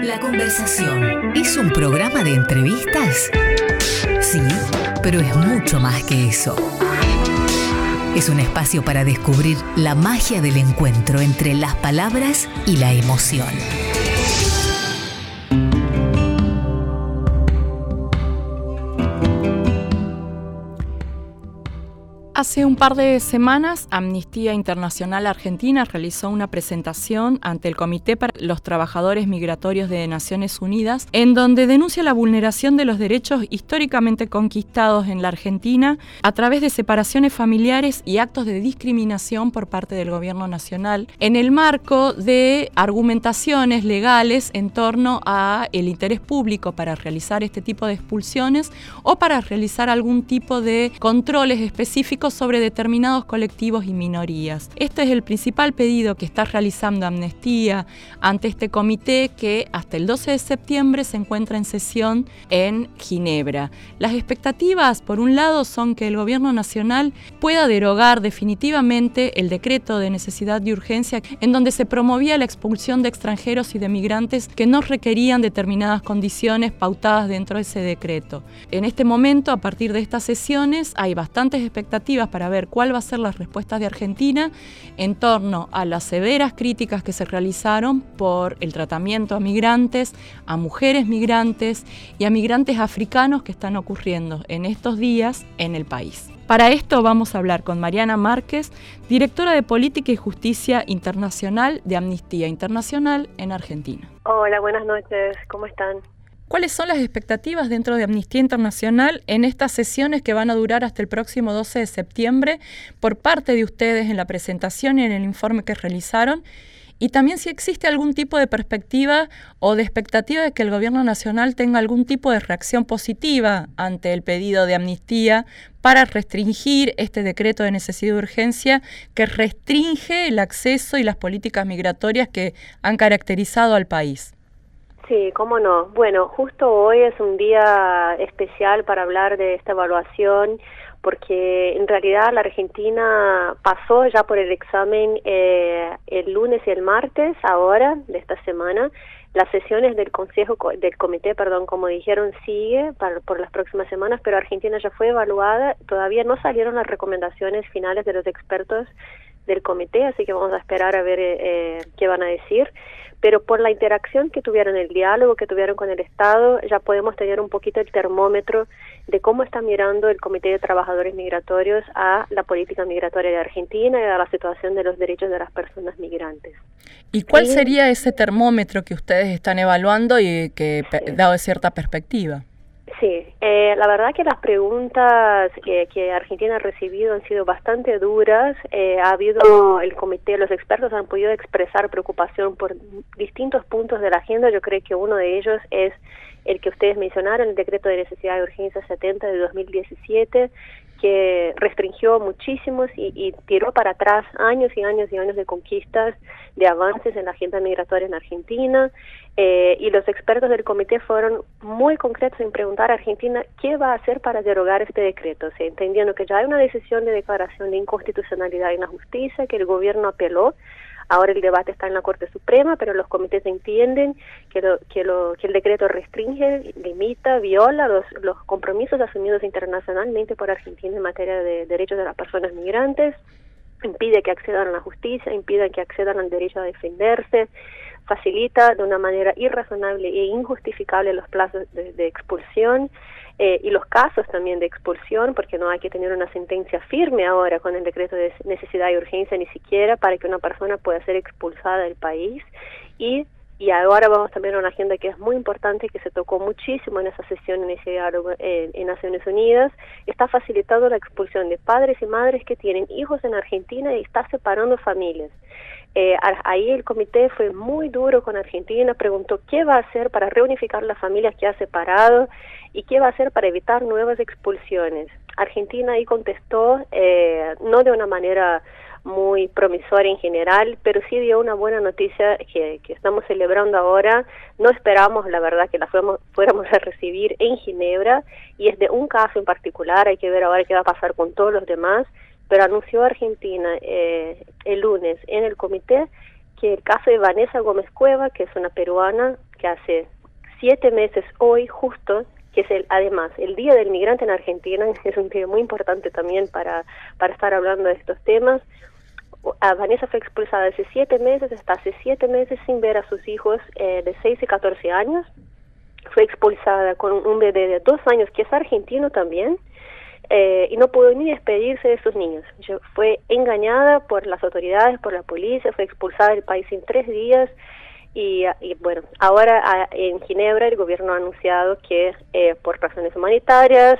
La Conversación. ¿Es un programa de entrevistas? Sí, pero es mucho más que eso. Es un espacio para descubrir la magia del encuentro entre las palabras y la emoción. Hace un par de semanas, Amnistía Internacional Argentina realizó una presentación ante el Comité para los Trabajadores Migratorios de Naciones Unidas, en donde denuncia la vulneración de los derechos históricamente conquistados en la Argentina a través de separaciones familiares y actos de discriminación por parte del gobierno nacional, en el marco de argumentaciones legales en torno a el interés público para realizar este tipo de expulsiones o para realizar algún tipo de controles específicos sobre determinados colectivos y minorías. Este es el principal pedido que está realizando Amnistía ante este comité que hasta el 12 de septiembre se encuentra en sesión en Ginebra. Las expectativas, por un lado, son que el gobierno nacional pueda derogar definitivamente el decreto de necesidad y urgencia en donde se promovía la expulsión de extranjeros y de migrantes que no requerían determinadas condiciones pautadas dentro de ese decreto. En este momento, a partir de estas sesiones, hay bastantes expectativas para ver cuál va a ser la respuesta de Argentina en torno a las severas críticas que se realizaron por el tratamiento a migrantes, a mujeres migrantes y a migrantes africanos que están ocurriendo en estos días en el país. Para esto vamos a hablar con Mariana Márquez, directora de Política y Justicia Internacional de Amnistía Internacional en Argentina. Hola, buenas noches, ¿cómo están? ¿Cuáles son las expectativas dentro de Amnistía Internacional en estas sesiones que van a durar hasta el próximo 12 de septiembre por parte de ustedes en la presentación y en el informe que realizaron? Y también si existe algún tipo de perspectiva o de expectativa de que el gobierno nacional tenga algún tipo de reacción positiva ante el pedido de amnistía para restringir este decreto de necesidad de urgencia que restringe el acceso y las políticas migratorias que han caracterizado al país. Sí, cómo no. Bueno, justo hoy es un día especial para hablar de esta evaluación, porque en realidad la Argentina pasó ya por el examen el lunes y el martes, ahora, de esta semana. Las sesiones del comité, como dijeron, sigue por las próximas semanas, pero Argentina ya fue evaluada. Todavía no salieron las recomendaciones finales de los expertos del comité, así que vamos a esperar a ver qué van a decir. Pero por la interacción que tuvieron, el diálogo que tuvieron con el Estado, ya podemos tener un poquito el termómetro de cómo está mirando el Comité de Trabajadores Migratorios a la política migratoria de Argentina y a la situación de los derechos de las personas migrantes. ¿Y cuál sería ese termómetro que ustedes están evaluando y que da cierta perspectiva? Sí, la verdad que las preguntas que Argentina ha recibido han sido bastante duras. Ha habido el comité, los expertos han podido expresar preocupación por distintos puntos de la agenda. Yo creo que uno de ellos es el que ustedes mencionaron, el decreto de necesidad de urgencia 70 de 2017, que restringió muchísimos y tiró para atrás años y años y años de conquistas, de avances en la agenda migratoria en Argentina, y los expertos del comité fueron muy concretos en preguntar a Argentina qué va a hacer para derogar este decreto, o sea, entendiendo que ya hay una decisión de declaración de inconstitucionalidad en la justicia, que el gobierno apeló. Ahora el debate está en la Corte Suprema, pero los comités entienden que el decreto restringe, limita, viola los compromisos asumidos internacionalmente por Argentina en materia de derechos de las personas migrantes, impide que accedan a la justicia, impide que accedan al derecho a defenderse, facilita de una manera irrazonable e injustificable los plazos de expulsión, y los casos también de expulsión, porque no hay que tener una sentencia firme ahora con el decreto de necesidad y urgencia ni siquiera para que una persona pueda ser expulsada del país. Y ahora vamos también a una agenda que es muy importante, que se tocó muchísimo en esa sesión, en ese diálogo en Naciones Unidas. Está facilitando la expulsión de padres y madres que tienen hijos en Argentina y está separando familias. Ahí el comité fue muy duro con Argentina, preguntó qué va a hacer para reunificar las familias que ha separado y qué va a hacer para evitar nuevas expulsiones. Argentina ahí contestó, no de una manera muy promisoria en general, pero sí dio una buena noticia que estamos celebrando ahora. No esperamos, la verdad, que la fuéramos a recibir en Ginebra, y es de un caso en particular, hay que ver ahora qué va a pasar con todos los demás, pero anunció Argentina el lunes en el comité que el caso de Vanessa Gómez Cueva, que es una peruana, que hace 7 meses hoy justo, que es además el Día del Migrante en Argentina, es un día muy importante también para estar hablando de estos temas. Vanessa fue expulsada hace 7 meses, hasta hace 7 meses sin ver a sus hijos de 6 y 14 años. Fue expulsada con un bebé de 2 años que es argentino también, y no pudo ni despedirse de sus niños. Fue engañada por las autoridades, por la policía, fue expulsada del país en 3 días. Y bueno, ahora en Ginebra el gobierno ha anunciado que por razones humanitarias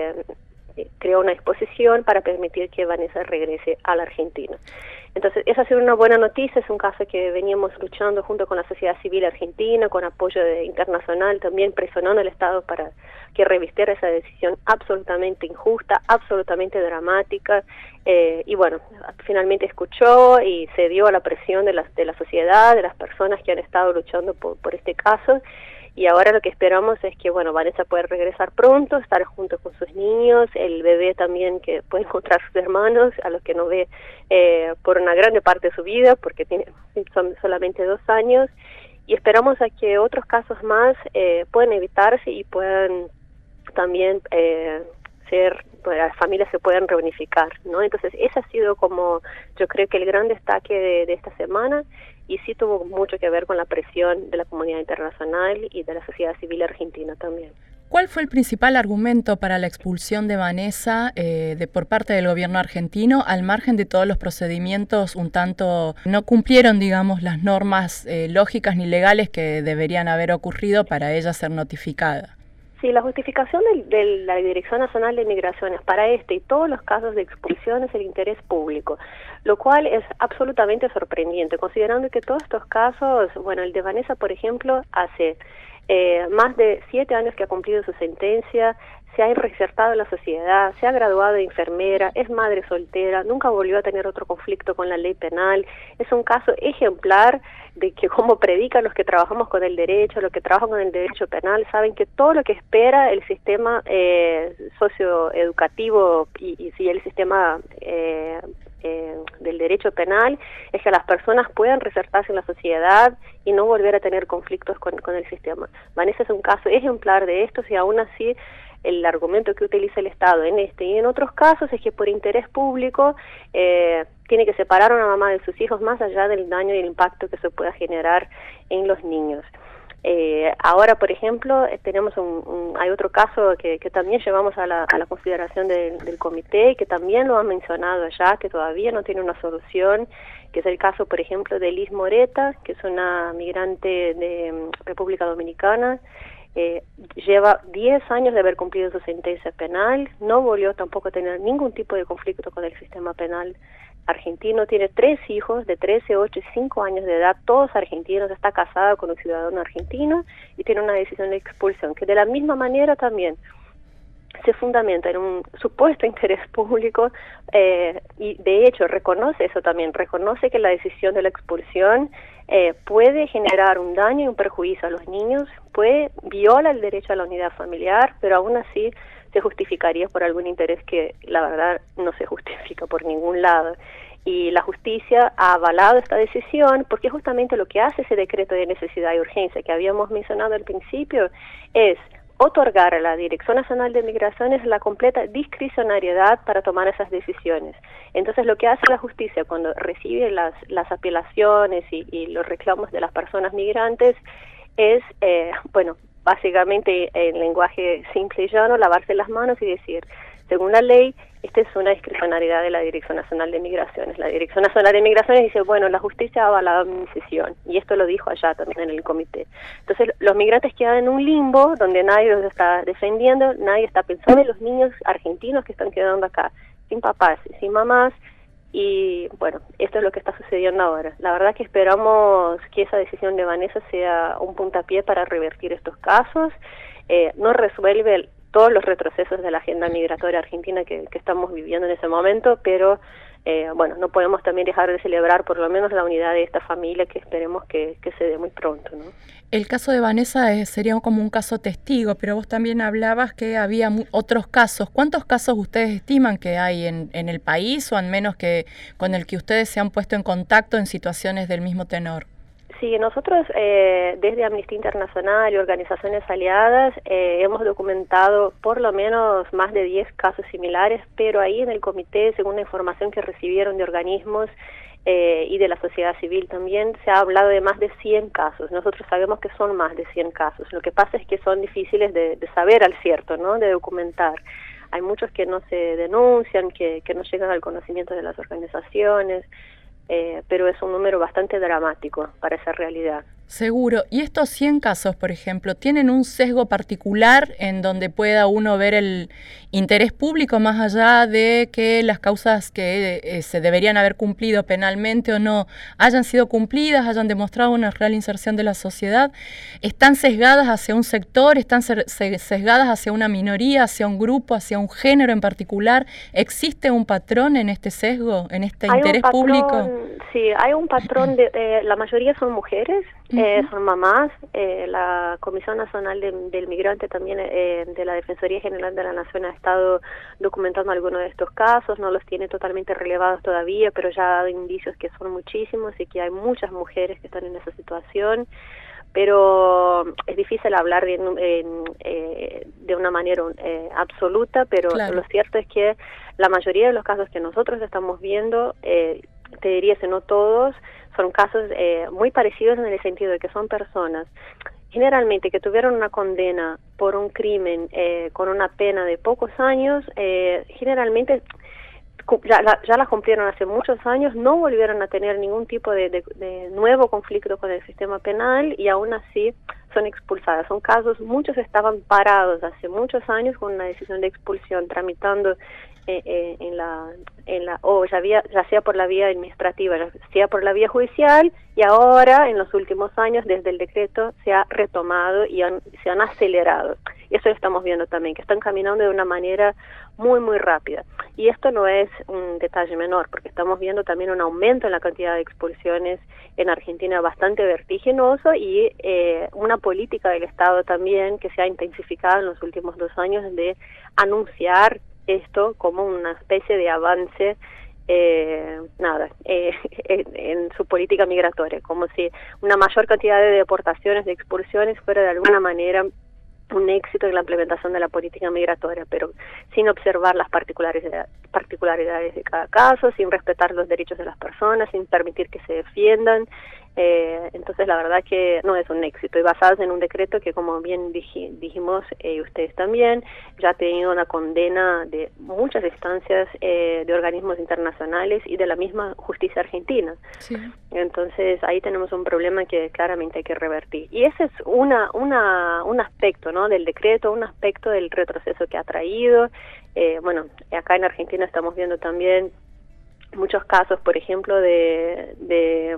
creó una disposición para permitir que Vanessa regrese a la Argentina. Entonces, esa ha sido una buena noticia, es un caso que veníamos luchando junto con la sociedad civil argentina, con apoyo internacional, también presionando al Estado para que revistiera esa decisión absolutamente injusta, absolutamente dramática, y bueno, finalmente escuchó y cedió a la presión de la sociedad, de las personas que han estado luchando por este caso. Y ahora lo que esperamos es que, bueno, Vanessa pueda regresar pronto, estar junto con sus niños, el bebé también que puede encontrar sus hermanos, a los que no ve por una grande parte de su vida, porque son solamente 2 años, y esperamos a que otros casos más puedan evitarse y puedan también pues, las familias se puedan reunificar, ¿no? Entonces, ese ha sido como, yo creo que el gran destaque de esta semana, y sí tuvo mucho que ver con la presión de la comunidad internacional y de la sociedad civil argentina también. ¿Cuál fue el principal argumento para la expulsión de Vanessa por parte del gobierno argentino, al margen de todos los procedimientos un tanto no cumplieron, digamos, las normas lógicas ni legales que deberían haber ocurrido para ella ser notificada? Sí, la justificación de la Dirección Nacional de Migraciones para este y todos los casos de expulsión es el interés público, lo cual es absolutamente sorprendente, considerando que todos estos casos, bueno, el de Vanessa, por ejemplo, hace más de 7 años que ha cumplido su sentencia, se ha reinsertado en la sociedad, se ha graduado de enfermera, es madre soltera, nunca volvió a tener otro conflicto con la ley penal. Es un caso ejemplar de que, como predican los que trabajamos con el derecho, los que trabajan con el derecho penal, saben que todo lo que espera el sistema socioeducativo y el sistema del derecho penal es que las personas puedan reinsertarse en la sociedad y no volver a tener conflictos con el sistema. Vanessa es un caso ejemplar de esto, y aún así el argumento que utiliza el Estado en este y en otros casos es que por interés público tiene que separar a una mamá de sus hijos más allá del daño y el impacto que se pueda generar en los niños. Ahora, por ejemplo, tenemos hay otro caso que también llevamos a la consideración del comité, que también lo han mencionado allá, que todavía no tiene una solución, que es el caso, por ejemplo, de Liz Moreta, que es una migrante de República Dominicana. Lleva 10 años de haber cumplido su sentencia penal, no volvió tampoco a tener ningún tipo de conflicto con el sistema penal argentino, tiene 3 hijos de 13, 8 y 5 años de edad, todos argentinos, está casada con un ciudadano argentino y tiene una decisión de expulsión, que de la misma manera también se fundamenta en un supuesto interés público, y de hecho reconoce eso también, reconoce que la decisión de la expulsión puede generar un daño y un perjuicio a los niños, viola el derecho a la unidad familiar, pero aún así se justificaría por algún interés que la verdad no se justifica por ningún lado. Y la justicia ha avalado esta decisión porque justamente lo que hace ese decreto de necesidad y urgencia que habíamos mencionado al principio es otorgar a la Dirección Nacional de Migraciones la completa discrecionariedad para tomar esas decisiones. Entonces, lo que hace la justicia cuando recibe las apelaciones y los reclamos de las personas migrantes es, básicamente en lenguaje simple y llano, lavarse las manos y decir, según la ley, esta es una discrecionalidad de la Dirección Nacional de Migraciones. La Dirección Nacional de Migraciones dice, bueno, la justicia ha avalado mi decisión, y esto lo dijo allá también en el comité. Entonces, los migrantes quedan en un limbo donde nadie los está defendiendo, nadie está pensando en los niños argentinos que están quedando acá, sin papás, sin mamás, y bueno, esto es lo que está sucediendo ahora. La verdad que esperamos que esa decisión de Vanessa sea un puntapié para revertir estos casos. No resuelve todos los retrocesos de la agenda migratoria argentina que estamos viviendo en ese momento, pero no podemos también dejar de celebrar por lo menos la unidad de esta familia, que esperemos que se dé muy pronto, ¿no? El caso de Vanessa sería como un caso testigo, pero vos también hablabas que había otros casos. ¿Cuántos casos ustedes estiman que hay en el país, o al menos que con el que ustedes se han puesto en contacto en situaciones del mismo tenor? Sí, nosotros desde Amnistía Internacional y organizaciones aliadas hemos documentado por lo menos más de 10 casos similares, pero ahí en el comité, según la información que recibieron de organismos y de la sociedad civil también, se ha hablado de más de 100 casos. Nosotros sabemos que son más de 100 casos. Lo que pasa es que son difíciles de saber al cierto, ¿no? De documentar. Hay muchos que no se denuncian, que no llegan al conocimiento de las organizaciones, pero es un número bastante dramático para esa realidad. Seguro. ¿Y estos 100 casos, por ejemplo, tienen un sesgo particular en donde pueda uno ver el interés público más allá de que las causas que se deberían haber cumplido penalmente o no hayan sido cumplidas, hayan demostrado una real inserción de la sociedad? ¿Están sesgadas hacia un sector? ¿Están sesgadas hacia una minoría, hacia un grupo, hacia un género en particular? ¿Existe un patrón en este sesgo, en este interés público? Sí, hay un patrón. La mayoría son mujeres. Son mamás. La Comisión Nacional del Migrante también de la Defensoría General de la Nación ha estado documentando algunos de estos casos, no los tiene totalmente relevados todavía, pero ya ha dado indicios que son muchísimos y que hay muchas mujeres que están en esa situación, pero es difícil hablar de una manera absoluta, pero claro, lo cierto es que la mayoría de los casos que nosotros estamos viendo, te diría si no todos, son casos muy parecidos en el sentido de que son personas generalmente que tuvieron una condena por un crimen con una pena de pocos años, generalmente ya la cumplieron hace muchos años, no volvieron a tener ningún tipo de nuevo conflicto con el sistema penal y aún así son expulsadas. Son casos, muchos estaban parados hace muchos años con una decisión de expulsión tramitando ya sea por la vía administrativa, ya sea por la vía judicial, y ahora en los últimos años desde el decreto se ha retomado y se han acelerado. Y eso lo estamos viendo también, que están caminando de una manera muy muy rápida. Y esto no es un detalle menor, porque estamos viendo también un aumento en la cantidad de expulsiones en Argentina bastante vertiginoso y una política del Estado también que se ha intensificado en los últimos 2 años de anunciar esto como una especie de avance en su política migratoria, como si una mayor cantidad de deportaciones, de expulsiones fuera de alguna manera un éxito en la implementación de la política migratoria, pero sin observar las particularidades de cada caso, sin respetar los derechos de las personas, sin permitir que se defiendan. Entonces la verdad que no es un éxito, y basados en un decreto que, como bien dijimos ustedes también, ya ha tenido una condena de muchas instancias de organismos internacionales y de la misma justicia argentina. Sí. Entonces ahí tenemos un problema que claramente hay que revertir, y ese es un aspecto, ¿no?, del decreto, un aspecto del retroceso que ha traído. Bueno, acá en Argentina estamos viendo también muchos casos, por ejemplo, de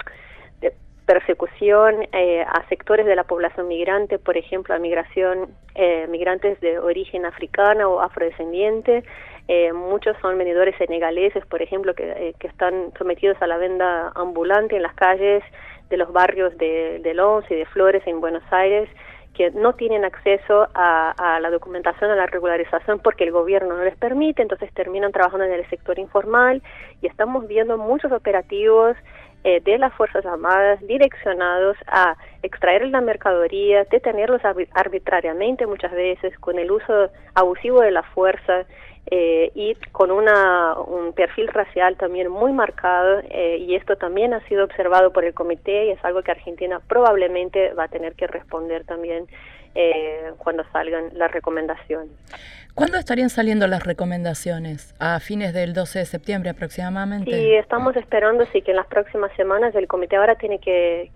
persecución a sectores de la población migrante, por ejemplo, a migrantes de origen africano o afrodescendiente. Muchos son vendedores senegaleses, por ejemplo, que están sometidos a la venta ambulante en las calles de los barrios de Once y de Flores en Buenos Aires, que no tienen acceso a la documentación, a la regularización, porque el gobierno no les permite. Entonces terminan trabajando en el sector informal, y estamos viendo muchos operativos de las Fuerzas Armadas direccionados a extraer la mercadería, detenerlos arbitrariamente muchas veces, con el uso abusivo de la fuerza, y con un perfil racial también muy marcado, y esto también ha sido observado por el comité, y es algo que Argentina probablemente va a tener que responder también cuando salgan las recomendaciones. ¿Cuándo estarían saliendo las recomendaciones? ¿A fines del 12 de septiembre aproximadamente? Sí, estamos esperando que en las próximas semanas el comité ahora tiene que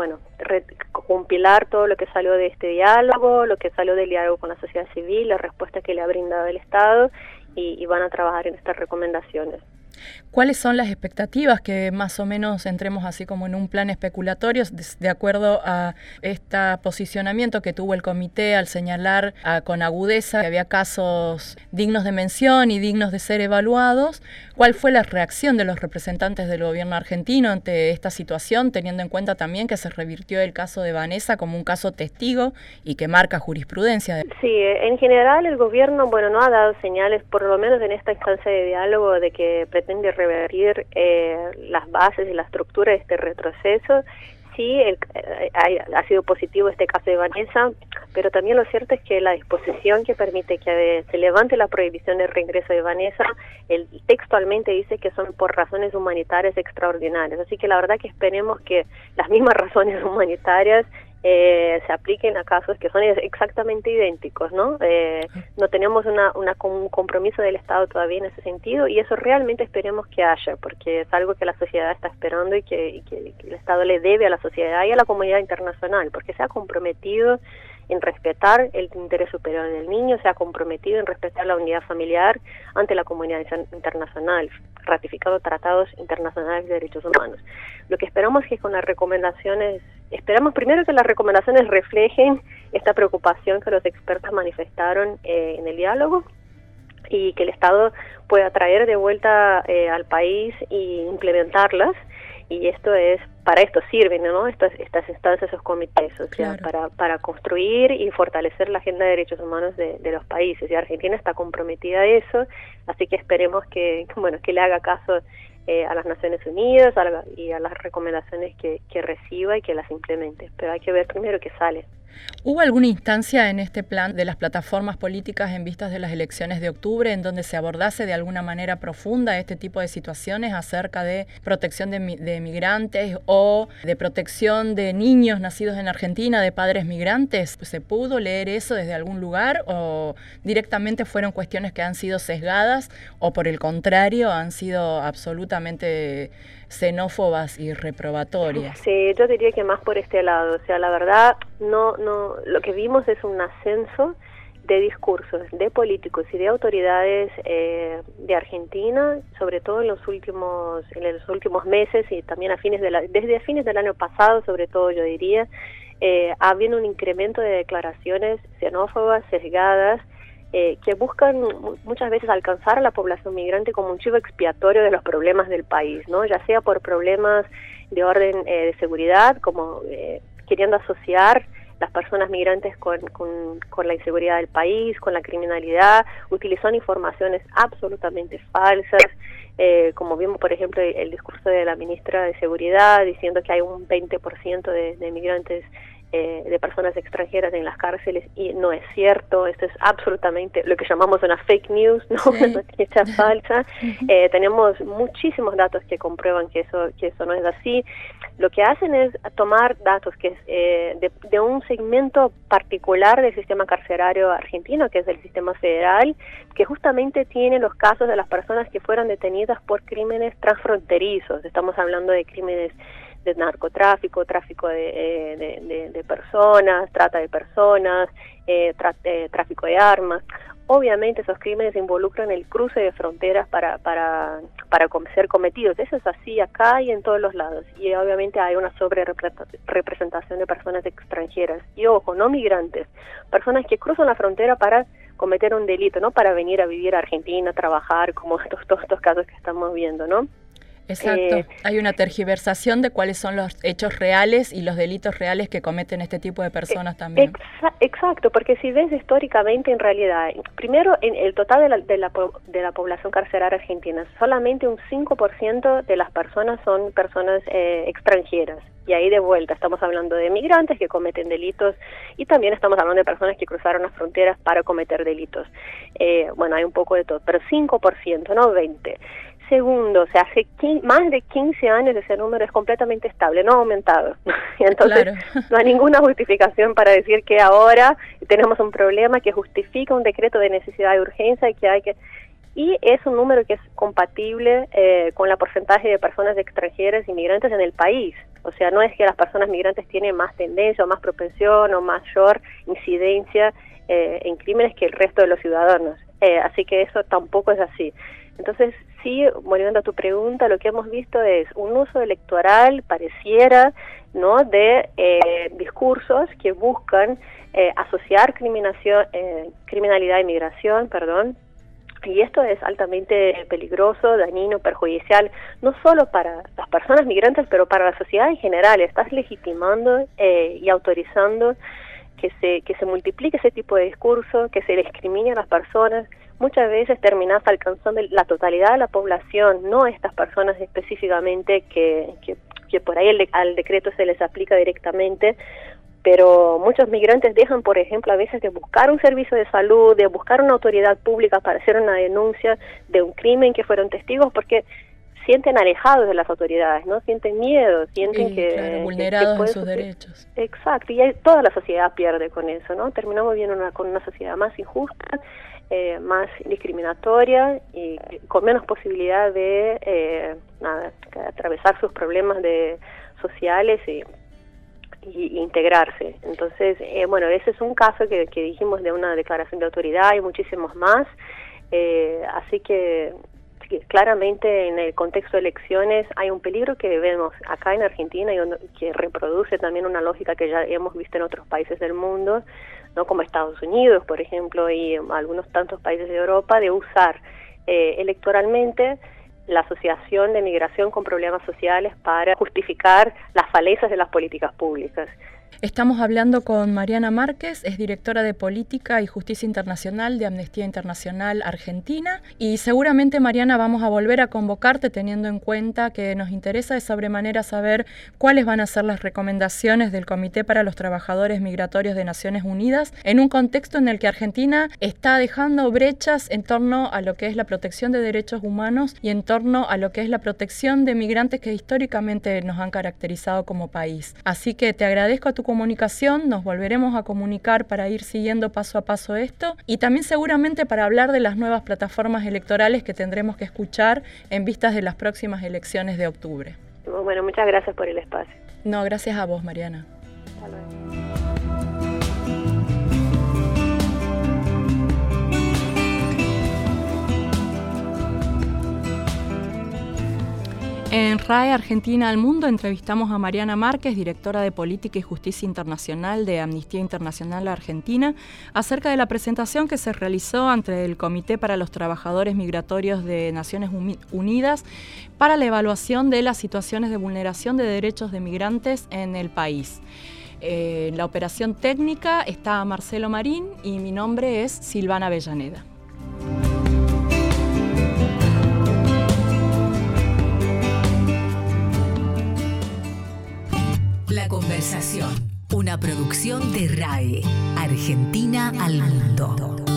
compilar todo lo que salió de este diálogo, lo que salió del diálogo con la sociedad civil, la respuesta que le ha brindado el Estado, y van a trabajar en estas recomendaciones. ¿Cuáles son las expectativas? Que más o menos entremos así como en un plan especulatorio, de acuerdo a este posicionamiento que tuvo el comité al señalar con agudeza que había casos dignos de mención y dignos de ser evaluados. ¿Cuál fue la reacción de los representantes del gobierno argentino ante esta situación, teniendo en cuenta también que se revirtió el caso de Vanessa como un caso testigo y que marca jurisprudencia? Sí, en general el gobierno, no ha dado señales, por lo menos en esta instancia de diálogo, de que pretende revertir las bases y la estructura de este retroceso. sí, ha sido positivo este caso de Vanessa, pero también lo cierto es que la disposición que permite que se levante la prohibición de reingreso de Vanessa, textualmente dice que son por razones humanitarias extraordinarias. Así que la verdad que esperemos que las mismas razones humanitarias se apliquen a casos que son exactamente idénticos, ¿no? No tenemos un compromiso del Estado todavía en ese sentido, y eso realmente esperemos que haya, porque es algo que la sociedad está esperando y que el Estado le debe a la sociedad y a la comunidad internacional, porque se ha comprometido en respetar el interés superior del niño, se ha comprometido en respetar la unidad familiar ante la comunidad internacional, ratificando tratados internacionales de derechos humanos. Lo que esperamos es que con las recomendaciones, esperamos primero que las recomendaciones reflejen esta preocupación que los expertos manifestaron en el diálogo, y que el Estado pueda traer de vuelta al país y implementarlas. Y para esto sirven, ¿no? Estas instancias, esos comités, o sea, claro, para construir y fortalecer la agenda de derechos humanos de los países. Y Argentina está comprometida a eso, así que esperemos que le haga caso a las Naciones Unidas y a las recomendaciones que reciba y que las implemente. Pero hay que ver primero qué sale. ¿Hubo alguna instancia en este plan de las plataformas políticas en vistas de las elecciones de octubre en donde se abordase de alguna manera profunda este tipo de situaciones acerca de protección de migrantes o de protección de niños nacidos en Argentina de padres migrantes? ¿Se pudo leer eso desde algún lugar o directamente fueron cuestiones que han sido sesgadas o por el contrario han sido absolutamente xenófobas y reprobatorias? Sí, yo diría que más por este lado. O sea, la verdad, no, lo que vimos es un ascenso de discursos de políticos y de autoridades de Argentina, sobre todo en los últimos meses y también desde fines del año pasado, sobre todo yo diría, ha habido un incremento de declaraciones xenófobas, sesgadas, que buscan muchas veces alcanzar a la población migrante como un chivo expiatorio de los problemas del país, ¿no? Ya sea por problemas de orden de seguridad, como queriendo asociar las personas migrantes con la inseguridad del país, con la criminalidad, utilizando informaciones absolutamente falsas, como vimos, por ejemplo, el discurso de la ministra de Seguridad diciendo que hay un 20% de migrantes, de personas extranjeras en las cárceles, y no es cierto. Esto es absolutamente lo que llamamos una fake news, ¿no? Sí. Una noticia falsa. Tenemos muchísimos datos que comprueban que eso no es así. Lo que hacen es tomar datos que es de un segmento particular del sistema carcerario argentino, que es el sistema federal, que justamente tiene los casos de las personas que fueron detenidas por crímenes transfronterizos. Estamos hablando de crímenes de narcotráfico, tráfico de personas, trata de personas, tráfico de armas. Obviamente esos crímenes involucran el cruce de fronteras para ser cometidos. Eso es así acá y en todos los lados. Y obviamente hay una sobrerepresentación de personas extranjeras. Y ojo, no migrantes, personas que cruzan la frontera para cometer un delito, no para venir a vivir a Argentina, trabajar, como todos estos casos que estamos viendo, ¿no? Exacto, hay una tergiversación de cuáles son los hechos reales y los delitos reales que cometen este tipo de personas también. Exacto, porque si ves históricamente, en realidad, primero en el total de la población carceraria argentina, solamente un 5% de las personas son personas extranjeras. Y ahí de vuelta estamos hablando de migrantes que cometen delitos y también estamos hablando de personas que cruzaron las fronteras para cometer delitos. Bueno, hay un poco de todo, pero 5%, no 20%. Segundo, o sea, hace más de 15 años ese número es completamente estable, no ha aumentado. Entonces, claro, no hay ninguna justificación para decir que ahora tenemos un problema que justifica un decreto de necesidad y urgencia y es un número que es compatible con el porcentaje de personas extranjeras inmigrantes en el país. O sea, no es que las personas migrantes tienen más tendencia o más propensión o mayor incidencia en crímenes que el resto de los ciudadanos. Así que eso tampoco es así. Entonces, sí, volviendo a tu pregunta, lo que hemos visto es un uso electoral, pareciera, ¿no?, de discursos que buscan asociar criminalidad y migración, y esto es altamente peligroso, dañino, perjudicial, no solo para las personas migrantes, pero para la sociedad en general. Estás legitimando y autorizando que se multiplique ese tipo de discurso, que se discrimine a las personas. Muchas veces terminás alcanzando la totalidad de la población, no estas personas específicamente que que por ahí al decreto se les aplica directamente, pero muchos migrantes dejan, por ejemplo, a veces de buscar un servicio de salud, de buscar una autoridad pública para hacer una denuncia de un crimen que fueron testigos, porque sienten alejados de las autoridades, ¿no? Sienten miedo, sienten claro, vulnerados en sus derechos. Exacto, y toda la sociedad pierde con eso, ¿no? Terminamos viviendo con una sociedad más injusta, más discriminatoria y con menos posibilidad de atravesar sus problemas sociales y integrarse. Entonces, ese es un caso que dijimos de una declaración de autoridad, y muchísimos más, así que claramente en el contexto de elecciones hay un peligro que vemos acá en Argentina y que reproduce también una lógica que ya hemos visto en otros países del mundo, ¿no? Como Estados Unidos, por ejemplo, y algunos tantos países de Europa, de usar electoralmente la asociación de migración con problemas sociales para justificar las falencias de las políticas públicas. Estamos hablando con Mariana Márquez, es directora de Política y Justicia Internacional de Amnistía Internacional Argentina, y seguramente, Mariana, vamos a volver a convocarte teniendo en cuenta que nos interesa de sobremanera saber cuáles van a ser las recomendaciones del Comité para los Trabajadores Migratorios de Naciones Unidas en un contexto en el que Argentina está dejando brechas en torno a lo que es la protección de derechos humanos y en torno a lo que es la protección de migrantes que históricamente nos han caracterizado como país. Así que te agradezco tu comunicación, nos volveremos a comunicar para ir siguiendo paso a paso esto, y también seguramente para hablar de las nuevas plataformas electorales que tendremos que escuchar en vistas de las próximas elecciones de octubre. Bueno, muchas gracias por el espacio. No, gracias a vos, Mariana. Hasta luego. En RAE Argentina al Mundo entrevistamos a Mariana Márquez, directora de Política y Justicia Internacional de Amnistía Internacional Argentina, acerca de la presentación que se realizó ante el Comité para los Trabajadores Migratorios de Naciones Unidas para la evaluación de las situaciones de vulneración de derechos de migrantes en el país. En la operación técnica está Marcelo Marín y mi nombre es Silvana Avellaneda. La Conversación, una producción de RAE, Argentina al Mundo.